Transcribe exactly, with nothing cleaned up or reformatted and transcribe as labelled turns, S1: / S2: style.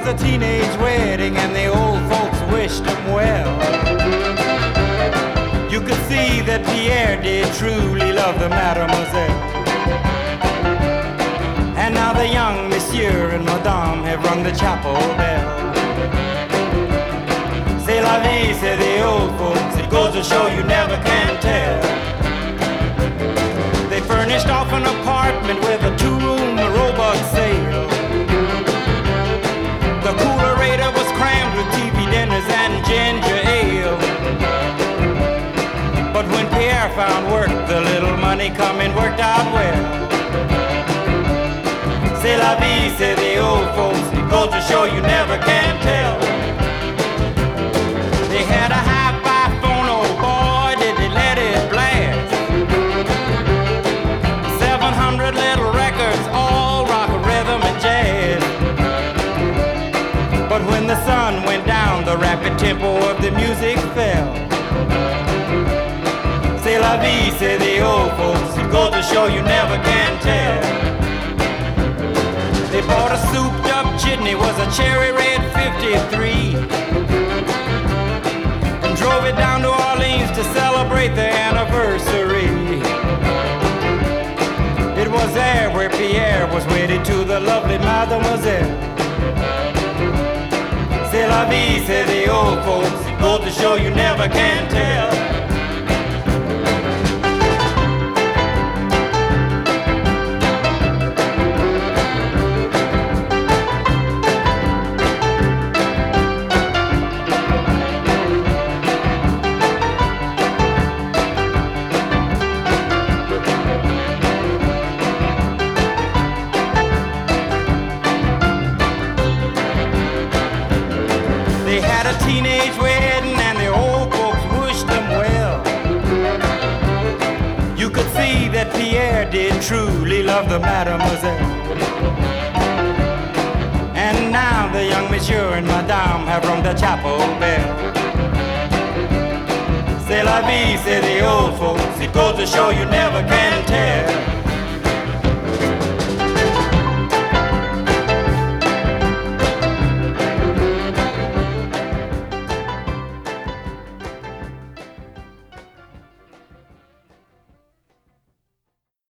S1: was a teenage wedding and the old folks wished him well. You could see that Pierre did truly love the mademoiselle. And now the young monsieur and madame have rung the chapel bell. C'est la vie, say the old folks, it goes to show you never can tell. They furnished off an apartment with a two-room robot sale. The coolerator was crammed with T V dinners and ginger ale. But when Pierre found work, the little money coming worked out well. C'est la vie, say the old folks, it goes to show you never can tell. They had a hi-fi phone, oh boy, did they let it blast. Seven hundred little records, all rock, rhythm, and jazz. But when the sun went down, the rapid tempo of the music fell. C'est la vie, say the old folks, it goes to show you never can tell. They bought a souped-up jitney, was a cherry red fifty-three, and drove it down to Orleans to celebrate their anniversary. It was there where Pierre was wedded to the lovely mademoiselle. C'est la vie, say the old folks, it goes to show you never can tell. They had a teenage wedding and the old folks wished them well. You could see that Pierre did truly love the mademoiselle. And now the young monsieur and madame have rung the chapel bell. C'est la vie, say the old folks, it goes to show you never can tell.